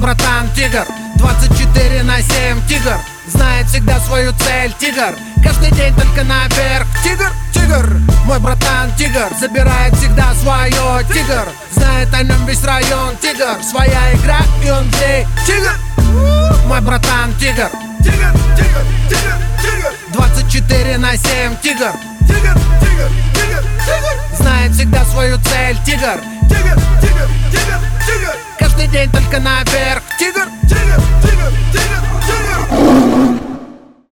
братан тигр, 24/7 тигр, знает всегда свою цель тигр, каждый день только наверх тигр, тигр. Мой братан тигр, забирает всегда свое тигр, знает о нем весь район тигр, своя игра и он здесь тигр. Мой братан тигр, тигр, тигр, тигр, тигр, 24/7 тигр, тигр, тигр, тигр, тигр, знает всегда свою цель тигр, тигр, тигр, тигр, тигр, каждый день только наверх тигр, тигр, тигр, тигр.